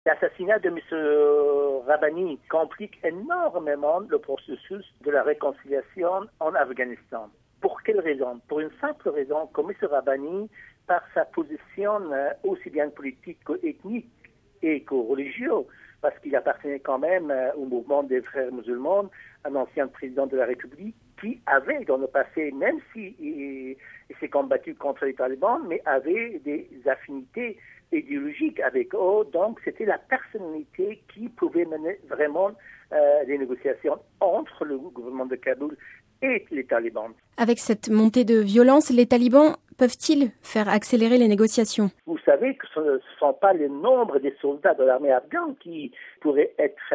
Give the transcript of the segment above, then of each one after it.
L'assassinat de M. Rabbani complique énormément le processus de la réconciliation en Afghanistan. Pour quelle raison? Pour une simple raison, que M. Rabbani, par sa position aussi bien politique qu'ethnique et que religieux, parce qu'il appartenait quand même au mouvement des frères musulmans, un ancien président de la République, qui avait dans le passé, même s'il s'est combattu contre les talibans, mais avait des affinités idéologiques avec eux. Donc c'était la personnalité qui pouvait mener vraiment les négociations entre le gouvernement de Kaboul et les talibans. Avec cette montée de violence, les talibans peuvent-ils faire accélérer les négociations? Vous savez que ce ne sont pas le nombre des soldats de l'armée afghane qui pourrait être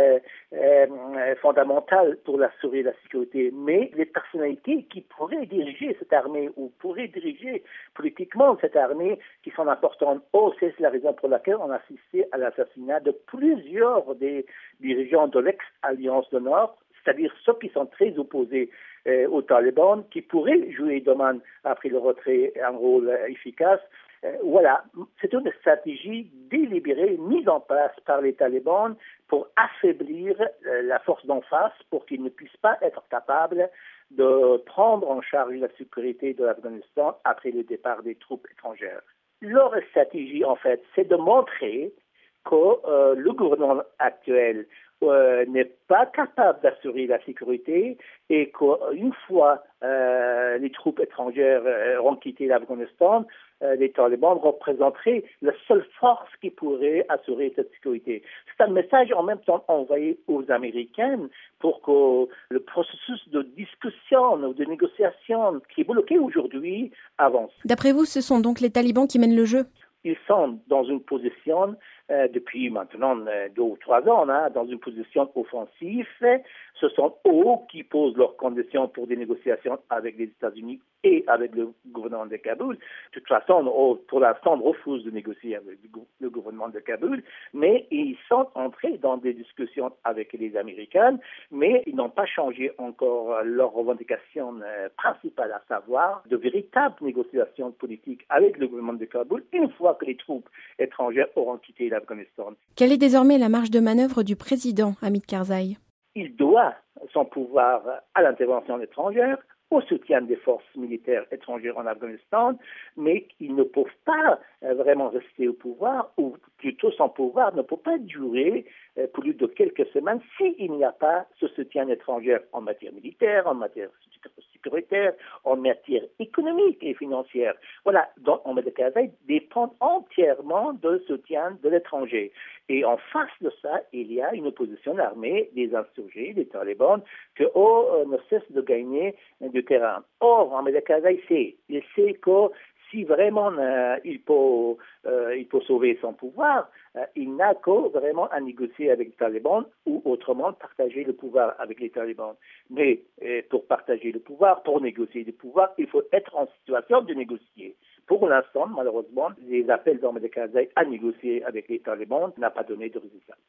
fondamental pour assurer la sécurité, mais les personnalités qui pourraient diriger cette armée ou pourraient diriger politiquement cette armée qui sont importantes. C'est la raison pour laquelle on a assisté à l'assassinat de plusieurs des dirigeants de l'ex-Alliance du Nord, c'est-à-dire ceux qui sont très opposés aux talibans, qui pourraient jouer demain, après le retrait, un rôle efficace. Voilà, c'est une stratégie délibérée mise en place par les talibans pour affaiblir la force d'en face, pour qu'ils ne puissent pas être capables de prendre en charge la sécurité de l'Afghanistan après le départ des troupes étrangères. Leur stratégie, en fait, c'est de montrer que le gouvernement actuel n'est pas capable d'assurer la sécurité et qu'une fois les troupes étrangères auront quitté l'Afghanistan, les talibans représenteraient la seule force qui pourrait assurer cette sécurité. C'est un message en même temps envoyé aux Américains pour que le processus de discussion ou de négociation qui est bloqué aujourd'hui avance. D'après vous, ce sont donc les talibans qui mènent le jeu? Ils sont dans une position, depuis maintenant 2 ou 3 ans, dans une position offensive. Ce sont eux qui posent leurs conditions pour des négociations avec les États-Unis et avec le gouvernement de Kaboul. De toute façon, pour l'instant, on refuse de négocier avec le gouvernement de Kaboul, mais ils sont entrés dans des discussions avec les Américains, mais ils n'ont pas changé encore leur revendication principale, à savoir de véritables négociations politiques avec le gouvernement de Kaboul une fois que les troupes étrangères auront quitté l'Afghanistan. Quelle est désormais la marge de manœuvre du président Hamid Karzai? Il doit son pouvoir à l'intervention étrangère, au soutien des forces militaires étrangères en Afghanistan, mais ils ne peuvent pas vraiment rester au pouvoir, ou plutôt son pouvoir ne peut pas durer plus de quelques semaines s'il n'y a pas ce soutien étranger en matière militaire, en matière sécuritaire, en matière économique et financière. Voilà, donc Hamid Karzai dépend entièrement du soutien de l'étranger. Et en face de ça, il y a une opposition armée des insurgés, des talibans, que ne cesse de gagner du terrain. Or, Hamid Karzai il sait que si vraiment il peut sauver son pouvoir, il n'a que vraiment à négocier avec les talibans ou autrement partager le pouvoir avec les talibans. Mais pour partager le pouvoir, pour négocier le pouvoir, il faut être en situation de négocier. Pour l'instant, malheureusement, les appels d'Hamid Karzai à négocier avec les talibans n'ont pas donné de résultat.